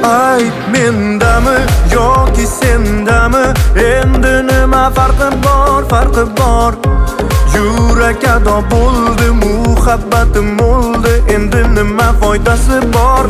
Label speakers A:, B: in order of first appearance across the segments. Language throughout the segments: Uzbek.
A: Ayb mendami yoki sendami, endi nima farqi bor? Yurak ado bo'ldi, muhabbatim o'ldi, endi nima foydasi bor?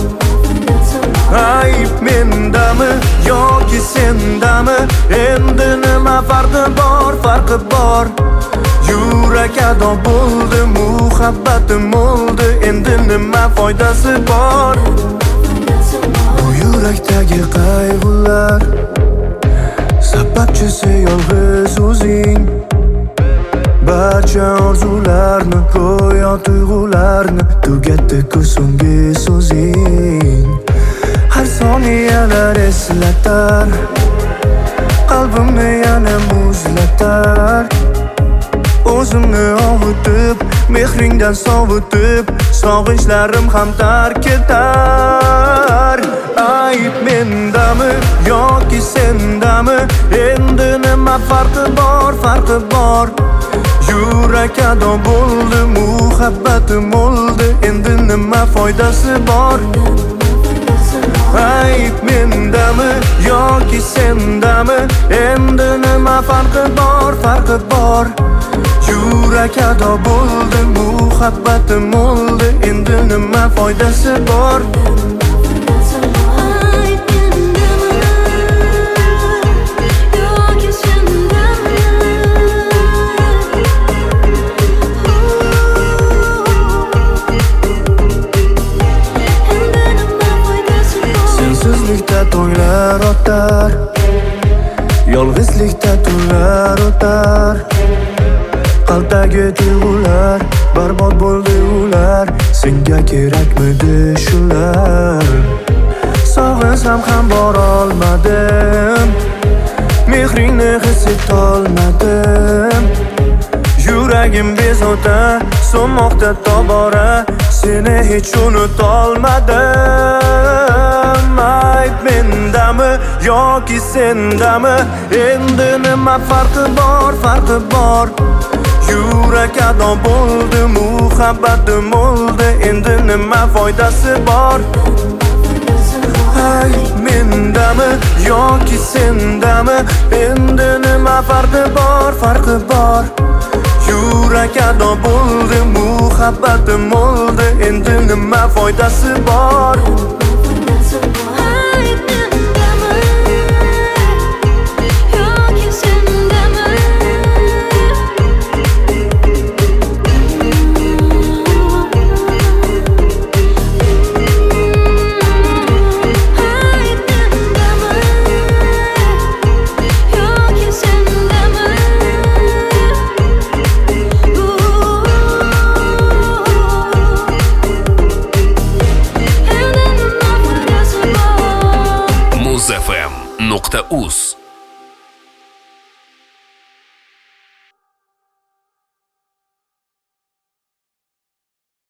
A: Ayb mendami yoki sendami, endi nima farqi bor? Yurak ado bo'ldi, muhabbatim o'ldi, endi nima foydasi bor? Bu yurakdagi qayg'ular sababchisi yolg'iz o'zing. Barcha orzularni, go'yo tuyg'ularni tugatdi-ku so'nggi so'zing. Har soniyalar eslatar, qalbimni yana muzlatar. O'zimni ovutib, mehringdan sovutib, sog'inchlarim ham tark etar. Ayb mendami yoki sendami, endi nima farqi bor? Yurak ado bo'ldi, muhabbatim o'ldi, endi nima foydasi bor? Ayb mendami yoki sendami, endi nima farqi bor? Yurak ado bo'ldi, muhabbatim o'ldi, endi nima foydasi bor? Sensizlikda to'ylar o'tar, yolg'izlikda tunlar o'tar. Qalbdagi tuyg'ular barbod bo'ldi ular, senga kerakmidi shular? Sog'insam ham borolmadim, mehringni his etolmadim. Yuragim bezovta so'nmoqda tobora, seni hech unutolmadim. Ayb mendami yoki sendami, endi nima farqi bor? Yurak ado bo'ldi, muhabbatim o'ldi, endi nima foydasi bor? Ayb mendami yoki sendami, endi nima farqi bor? Yurak ado bo'ldi, muhabbatim o'ldi, endi nima foydasi bor?
B: Muzfm.uz